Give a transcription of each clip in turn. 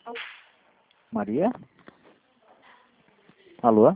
Maria? Alô?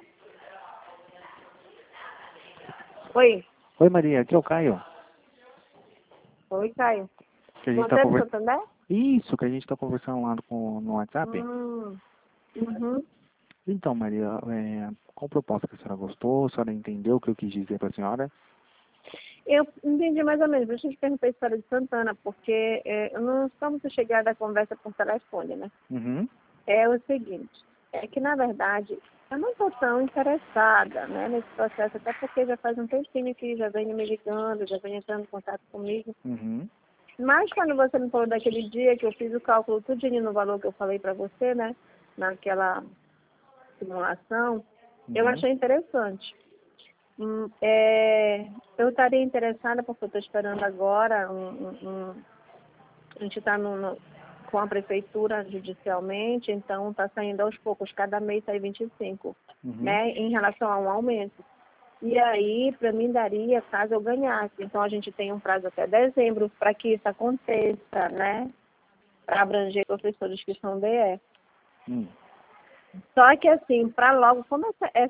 Oi. Oi, Maria, aqui é o Caio. Oi, Caio. Que a gente Você tá é do Santander? Isso, que a gente tá conversando lá no WhatsApp. Uhum. Então, Maria, qual proposta que a senhora gostou? A senhora entendeu o que eu quis dizer para a senhora? Eu entendi mais ou menos. Deixa eu te perguntar a história de Santana, porque eu não estou muito chegada à conversa por telefone, né? Uhum. É o seguinte, é que, na verdade, eu não estou tão interessada, né, nesse processo, até porque já faz um tempinho que já vem me ligando, já vem entrando em contato comigo. Uhum. Mas quando você me falou daquele dia que eu fiz o cálculo tudinho no valor que eu falei para você, né, naquela simulação, eu Uhum. achei interessante. Eu estaria interessada porque eu estou esperando agora a gente está com a prefeitura judicialmente, então está saindo aos poucos, cada mês sai 25, Uhum. né, em relação a um aumento. E aí, para mim, daria caso eu ganhasse. Então, a gente tem um prazo até dezembro para que isso aconteça, né, para abranger professores que são DE. Hum. Só que, assim, para logo, como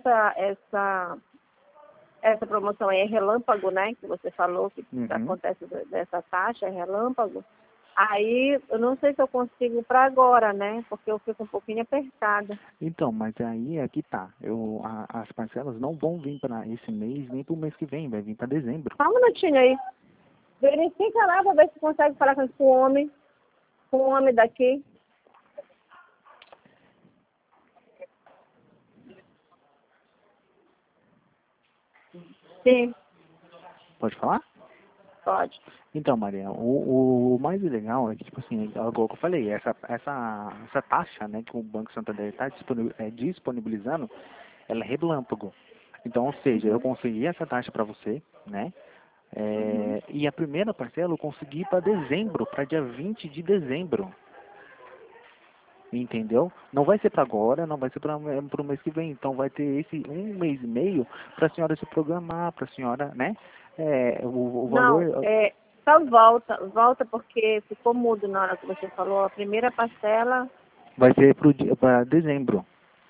essa promoção aí é relâmpago, né, que você falou que Uhum. acontece dessa taxa, é relâmpago, aí eu não sei se eu consigo para agora, né, porque eu fico um pouquinho apertada. Então, mas aí é que tá. As parcelas não vão vir para esse mês nem para o mês que vem, vai vir para dezembro. Só um minutinho aí. Verifica lá para ver se consegue falar com o homem daqui. Sim, Pode falar? pode. Então, Maria, o mais legal é que, tipo assim, igual que eu falei, essa taxa, né, que o Banco Santander está disponibilizando, ela é relâmpago. Então, ou seja, eu consegui essa taxa para você, né? E a primeira parcela eu consegui para dezembro, para dia 20 de dezembro. Entendeu? Não vai ser para agora, não vai ser para o mês que vem. Então vai ter esse um mês e meio para a senhora se programar, para a senhora, né? O Não, valor só volta porque ficou mudo na hora que você falou. A primeira parcela. vai ser para dezembro.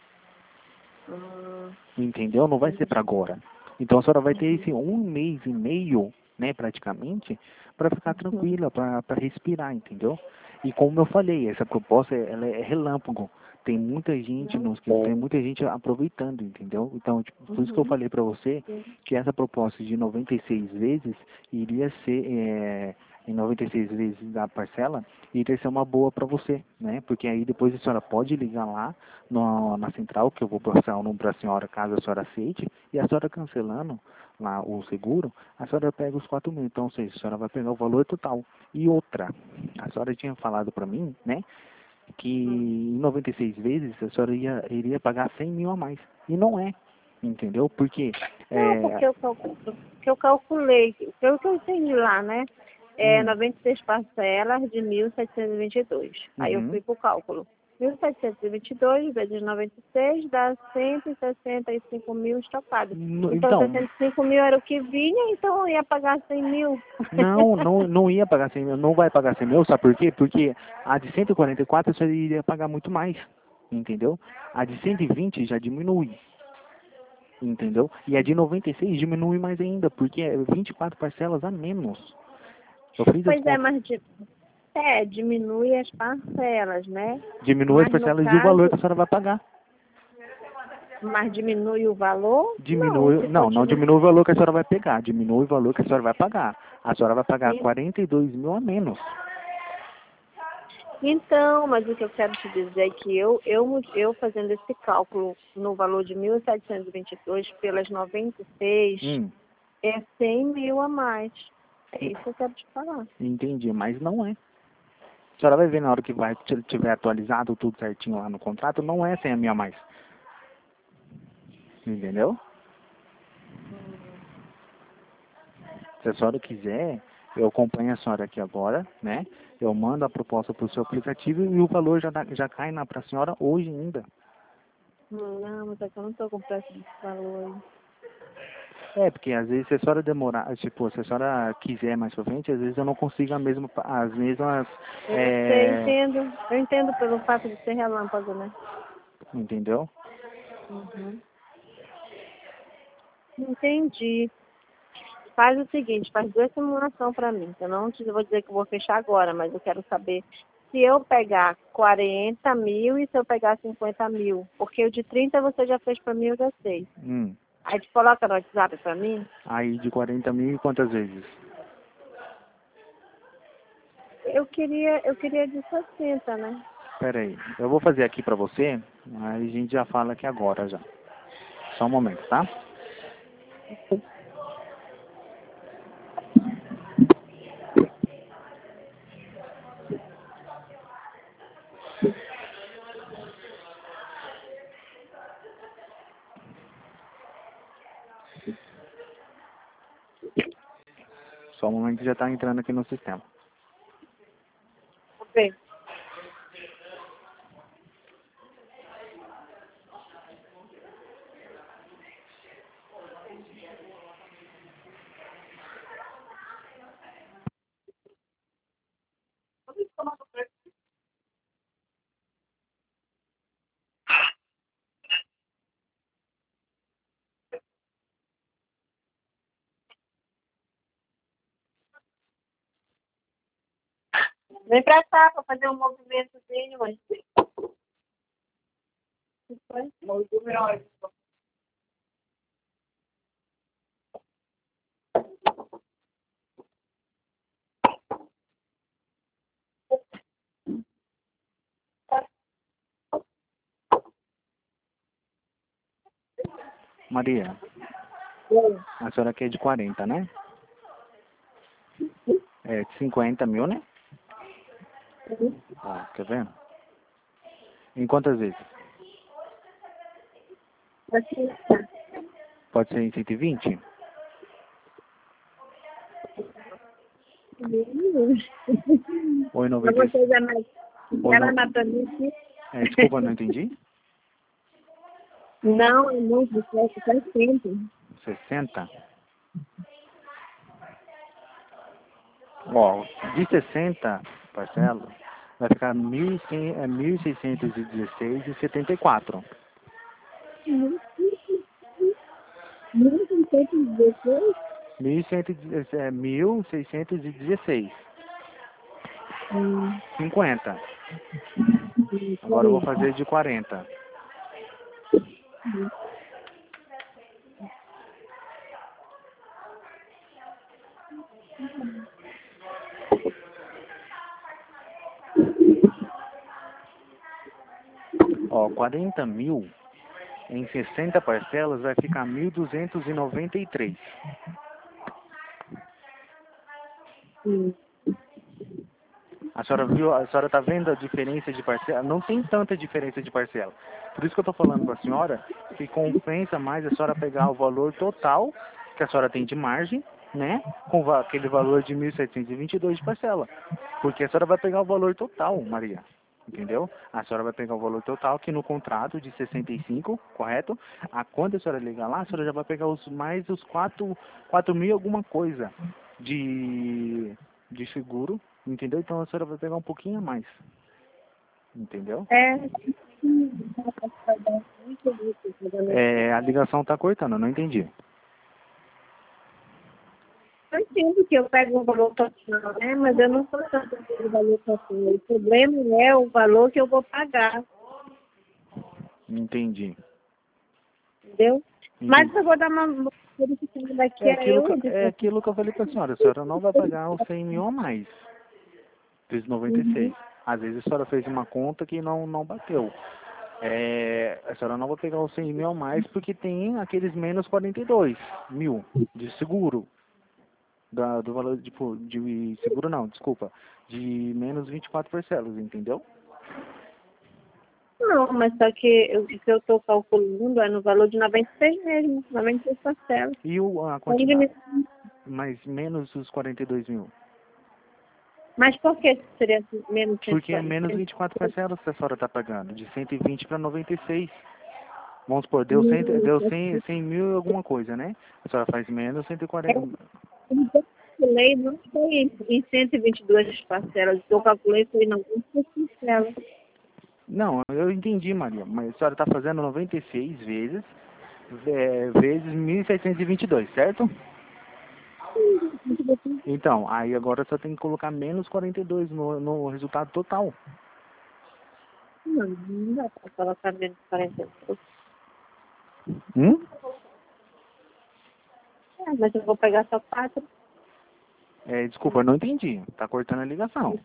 Hum, Entendeu? Não vai ser para entendi. agora. Então a senhora vai ter Uhum. esse um mês e meio, né, praticamente, para ficar Uhum. tranquila, para respirar, entendeu? E como eu falei, essa proposta ela é relâmpago. Tem muita gente tem muita gente aproveitando, entendeu? Então, tipo, por isso que eu Uhum. falei para você Sim. que essa proposta de 96 vezes iria ser em 96 vezes da parcela, iria ser uma boa para você, né? Porque aí depois a senhora pode ligar lá na central, que eu vou passar o número para a senhora, caso a senhora aceite, e a senhora cancelando lá o seguro, a senhora pega os 4 mil. Então, ou seja, a senhora vai pegar o valor total. E outra, a senhora tinha falado para mim, né, que em 96 vezes a senhora iria pagar 100 mil a mais. E não é, entendeu? Porque, Não, porque eu calculei, pelo que eu entendi lá, né? É hum, 96 parcelas de 1.722. Aí eu uhum, fui para o cálculo. 1.722 vezes 96 dá 165 mil estocados. Então, então, 65 mil era o que vinha, então eu ia pagar 100 mil. não ia pagar 100 mil, não vai pagar 100 mil, sabe por quê? Porque a de 144 a senhora iria pagar muito mais, entendeu? A de 120 já diminui. Entendeu? E a de 96 diminui mais ainda, porque é 24 parcelas a menos. Eu fiz as Pois é, contas. diminui as parcelas, né? Diminui as Mas no parcelas e o valor que caso, a senhora vai pagar. mas diminui o valor? Não, Diminui, se não continua. diminui o valor que a senhora vai pegar, diminui o valor que a senhora vai pagar. A senhora vai pagar 42 mil a menos. Então, mas o que eu quero te dizer é que eu fazendo esse cálculo no valor de 1.722 pelas 96 Hum, é 100 mil a mais. É isso que eu quero te falar. entendi, mas não é. A senhora vai ver na hora que vai tiver atualizado tudo certinho lá no contrato, não é 100 mil a mais. Entendeu? Se a senhora quiser, eu acompanho a senhora aqui agora, né? Eu mando a proposta para o seu aplicativo e o valor já cai para a senhora hoje ainda. Não, mas é que eu não estou com pressa desse valor aí. É, porque às vezes se a senhora demorar, tipo, se a senhora quiser mais pra frente, às vezes eu não consigo as mesmas, Eu entendo pelo fato de ser relâmpago, né? entendeu? Uhum. Entendi. Faz o seguinte, faz 2 simulações para mim. Eu não te vou dizer que eu vou fechar agora, mas eu quero saber se eu pegar 40 mil e se eu pegar 50 mil. Porque o de 30 você já fez para mim, eu já sei. Aí te coloca no WhatsApp para mim. Aí de 40 mil quantas vezes? Eu queria de 60, né? Pera aí, eu vou fazer aqui pra você, aí a gente já fala aqui agora já. Só um momento, tá? Só um momento que já tá entrando aqui no sistema. Ok. Vem pra cá pra fazer um movimentozinho, mas... Maria, a senhora quer de 40, né? É, de 50 mil, né? Ó, quer ver? Em quantas vezes? Pode ser em 120? Ou em Pra 90? vocês é mais... Ou Ela no... mata mim. Desculpa, não entendi. Não, é muito, faz tempo. 60? Ó, de 60 parcelas, vai ficar 1.100, 1.616,74. 1616? 1.616. Hum, 50. Agora eu vou 40. fazer de 40. Ó, 40 mil em 60 parcelas vai ficar 1.293. Hum. A senhora tá vendo a diferença de parcela? Não tem tanta diferença de parcela. Por isso que eu tô falando para a senhora que compensa mais a senhora pegar o valor total que a senhora tem de margem, né? Com aquele valor de 1.722 de parcela. Porque a senhora vai pegar o valor total, Maria. Entendeu? A senhora vai pegar o valor total que no contrato de 65, correto? Quando a senhora ligar lá, a senhora já vai pegar os 4 mil alguma coisa de seguro, entendeu? Então a senhora vai pegar um pouquinho a mais, entendeu? A ligação tá cortando, eu não entendi. Eu entendo que eu pego um valor total, né? Mas eu não estou tanto pelo valor total. O problema é o valor que eu vou pagar, Entendi. entendeu? Entendi. Mas eu vou dar uma verificada daqui a eu. É aquilo que eu falei pra senhora, a senhora não vai pagar os 100 mil a mais, dos 96. Às vezes a senhora fez uma conta que não bateu. A senhora não vai pegar os 100 mil a mais porque tem aqueles menos 42 mil de seguro. Do valor de seguro não, desculpa. De menos 24 parcelas, entendeu? Não, mas só que o que eu estou calculando é no valor de 96 mesmo, 96 parcelas. E a Pode quantidade, diminuir. mas menos os 42 mil. Mas por que seria menos Porque é menos 140? 24 parcelas que a senhora está pagando, de 120 para 96. Vamos supor, deu 100 mil e alguma coisa, né? A senhora faz menos 140. Eu calculei, não foi em 122 parcelas. Eu calculei, foi em 90 parcelas. Não, eu entendi, Maria, mas a senhora está fazendo 96 vezes 1.722, certo? Então, aí agora só tem que colocar menos 42 no resultado total. Não, não dá para colocar menos 42. Hum? Mas eu vou pegar só 4. Desculpa, eu não entendi. Tá cortando a ligação.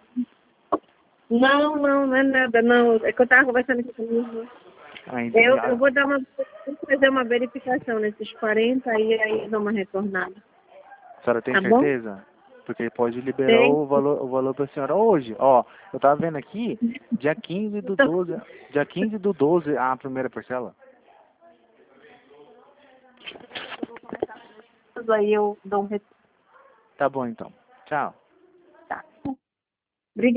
Não, não é nada, não. É que eu estava conversando aqui com a minha irmã. Eu vou fazer uma verificação nesses 40 e aí dou uma retornada. A senhora tem Tá bom? certeza? Porque pode liberar Tem. o valor para a senhora hoje. Ó, eu tava vendo aqui, dia 15 do 12, dia 15 do 12, a primeira parcela. Aí eu dou um retorno. Tá bom então. Tchau.